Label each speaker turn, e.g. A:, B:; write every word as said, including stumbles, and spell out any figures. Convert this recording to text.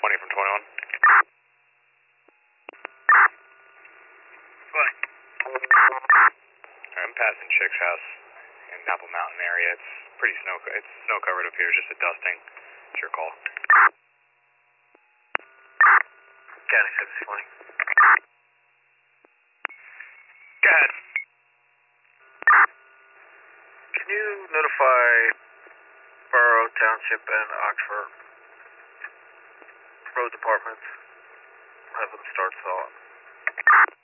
A: twenty from twenty-one.
B: twenty.
A: I'm passing Chick's house in Apple Mountain area. It's pretty snow, it's snow covered up here, just a dusting. It's your call.
B: County six twenty. Go ahead. Can you notify Borough Township and Oxford Road Departments? Have them start thaw.